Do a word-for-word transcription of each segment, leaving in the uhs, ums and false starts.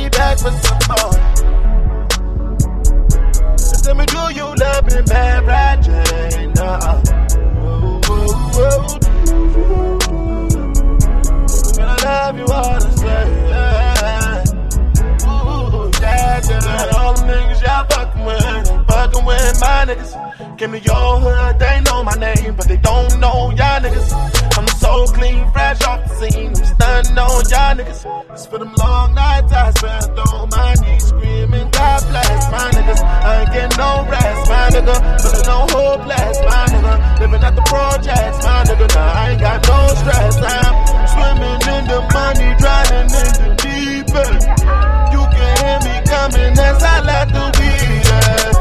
me back for some more. Just tell me, do you love me, man, right, Jane? Nah. And I love you all the same. Yeah. Ooh, yeah, yeah. All the niggas y'all fucking with, fucking with my niggas. Came to your hood, they know my name, but they don't know y'all niggas. I'm so clean, fresh off the scene. I'm stunning on y'all niggas. It's for them long nights I spent on my knees, screaming, God bless my niggas. I ain't getting no rest, my nigga. Feeling no hopeless, my nigga. Living at the projects, my nigga. Nah, I ain't got no stress. I'm swimming in the money, drowning in the deep end. You can hear me coming as I let the weed out.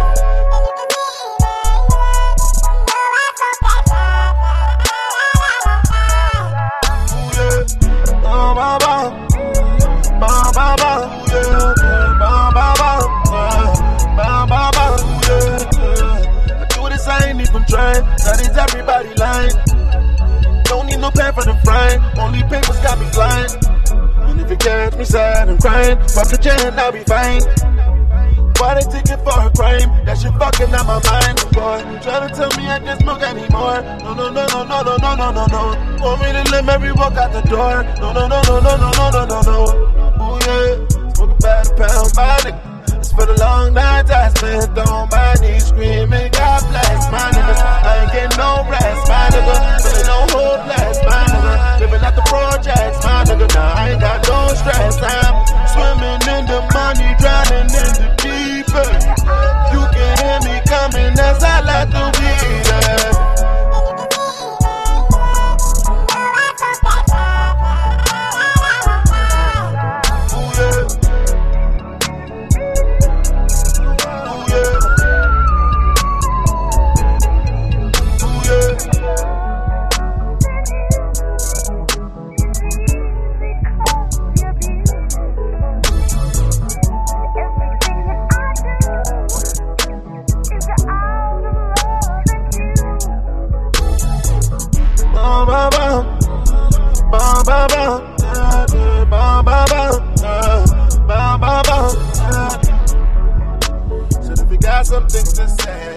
Ba ba ba ba ba, yeah. Ba ba ba ba ba ba, yeah. I do this, I ain't even trying. That is everybody lying. Don't need no pen for the frying. Only papers got me blind. And if you catch me sad and crying, fuck the chain, I'll be fine. Why they take it for a crime? That shit fucking out my mind, boy. Try to tell me I can't smoke anymore. No, no, no, no, no, no, no, no, no, no. Want me to let every walk out the door. No, no, no, no, no, no, no, no, no, no. Ooh, yeah. Smoke about a pound, my nigga. It's for the long nights I spent on my knees, screaming, God bless my niggas. I ain't getting no rest, my nigga. Feeling no hopeless, my nigga. Living at the projects, my nigga. Nah, I ain't got no stress. I'm swimming in the money, drowning in the deep end. You can hear me coming as I let the weed out. Ba ba ba ba ba ba ba ba ba. So if you got something to say.